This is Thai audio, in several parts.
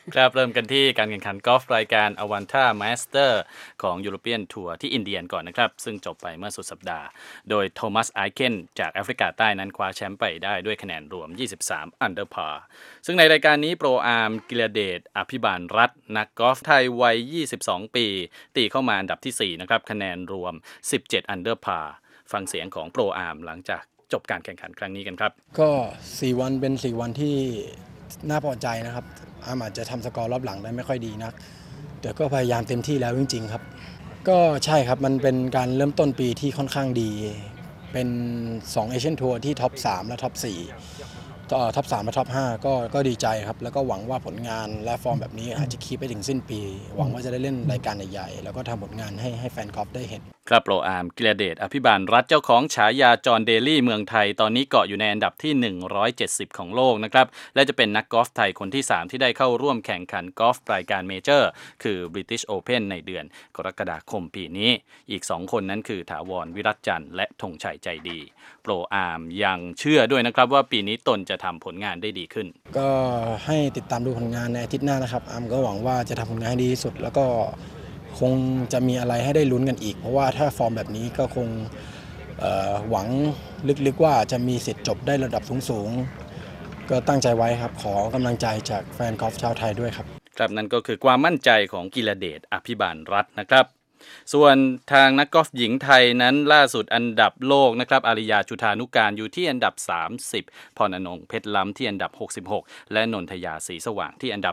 ครับเริ่มกันที่การแข่งขันกอล์ฟรายการ Avanta Master ของ European Tour ที่อินเดียก่อนนะครับซึ่งจบไปเมื่อสุดสัปดาห์โดยโทมัสไอเคนจากแอฟริกาใต้นั้นคว้าแชมป์ไปได้ด้วยคะแนนรวม23อันเดอร์พาซึ่งในรายการนี้โปรอาร์มกิลเดชอภิบาลรัตน์นักกอล์ฟไทยวัย22ปีตีเข้ามาอันดับที่4นะครับคะแนนรวม17อันเดอร์พาฟังเสียงของโปรอาร์มหลังจากจบการแข่งขันครั้งนี้กันครับก็4วันเป็น4วันที่น่าพอใจนะครับอาจจะทำสกอร์รอบหลังได้ไม่ค่อยดีนักแต่ก็พยายามเต็มที่แล้วจริงๆครับก็ใช่ครับมันเป็นการเริ่มต้นปีที่ค่อนข้างดีเป็น2เอเชียนทัวร์ที่ท็อป3และท็อป4ท็อป3และท็อป5ก็ดีใจครับแล้วก็หวังว่าผลงานและฟอร์มแบบนี้อาจจะคีปไปถึงสิ้นปีหวังว่าจะได้เล่นรายการใหญ่ๆแล้วก็ทำผลงานให้แฟนกอล์ฟได้เห็นครับโปรอาร์มกิลเดชอภิบาลรัฐเจ้าของฉายาจอห์นเดลี่เมืองไทยตอนนี้เกาะอยู่ในอันดับที่170ของโลกนะครับและจะเป็นนักกอล์ฟไทยคนที่3ที่ได้เข้าร่วมแข่งขันกอล์ฟรายการเมเจอร์คือ British Open ในเดือนกรกฎาคมปีนี้อีก2คนนั้นคือถาวรวิรัตจันทร์และธงชัยใจดีโปรอาร์มยังเชื่อด้วยนะครับว่าปีนี้ตนจะทำผลงานได้ดีขึ้นก็ให้ติดตามดูผลงานในอาทิตย์หน้านะครับอาร์มก็หวังว่าจะทำผลงานให้ดีที่สุดแล้วก็คงจะมีอะไรให้ได้ลุ้นกันอีกเพราะว่าถ้าฟอร์มแบบนี้ก็คงหวังลึกๆว่าจะมีสิทธิ์จบได้ระดับสูงๆก็ตั้งใจไว้ครับขอกำลังใจจากแฟนกอล์ฟชาวไทยด้วยครับครับนั่นก็คือความมั่นใจของกิลเดชอภิบาลรัฐนะครับส่วนทางนักกอล์ฟหญิงไทยนั้นล่าสุดอันดับโลกนะครับอาริยาจุฑานุการอยู่ที่อันดับ30พรอนงค์เพชรล้ำที่อันดับ66และนนทยาศรีสว่างที่อันดับ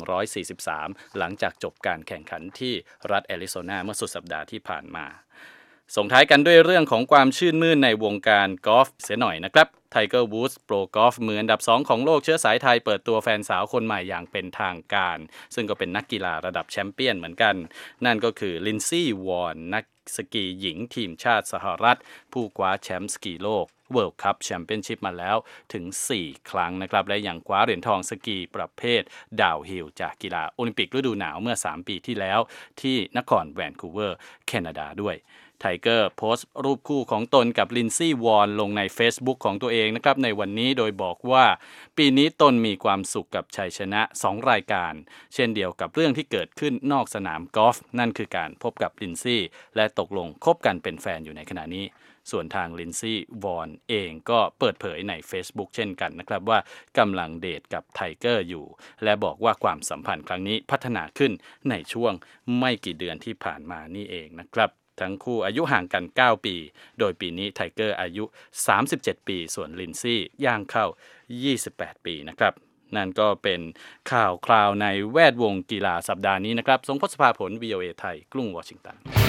143หลังจากจบการแข่งขันที่รัฐแอริโซนาเมื่อสุดสัปดาห์ที่ผ่านมาส่งท้ายกันด้วยเรื่องของความชื่นมื่นในวงการกอล์ฟเสียหน่อยนะครับไทเกอร์วูดส์โปรกอล์ฟมืออันดับ2ของโลกเชื้อสายไทยเปิดตัวแฟนสาวคนใหม่อย่างเป็นทางการซึ่งก็เป็นนักกีฬาระดับแชมเปี้ยนเหมือนกันนั่นก็คือลินซี่วอนนักสกีหญิงทีมชาติสหรัฐผู้คว้าแชมป์สกีโลก World Cup Championship มาแล้วถึง4ครั้งนะครับและยังคว้าเหรียญทองสกีประเภทดาวน์ฮิลจากกีฬาโอลิมปิกฤดูหนาวเมื่อ3ปีที่แล้วที่นครแวนคูเวอร์แคนาดาด้วยไทเกอร์โพสต์รูปคู่ของตนกับลินซี่วอนลงใน Facebook ของตัวเองนะครับในวันนี้โดยบอกว่าปีนี้ตนมีความสุขกับชัยชนะ2รายการเช่นเดียวกับเรื่องที่เกิดขึ้นนอกสนามกอล์ฟนั่นคือการพบกับลินซี่และตกลงคบกันเป็นแฟนอยู่ในขณะนี้ส่วนทางลินซี่วอนเองก็เปิดเผยใน Facebook เช่นกันนะครับว่ากำลังเดทกับไทเกอร์อยู่และบอกว่าความสัมพันธ์ครั้งนี้พัฒนาขึ้นในช่วงไม่กี่เดือนที่ผ่านมานี่เองนะครับทั้งคู่อายุห่างกัน9ปีโดยปีนี้ไทเกอร์อายุ37ปีส่วนลินซี่ย่างเข้า28ปีนะครับนั่นก็เป็นข่าวคราวในแวดวงกีฬาสัปดาห์นี้นะครับทรงพศภาผล VOA ไทยกรุงวอชิงตัน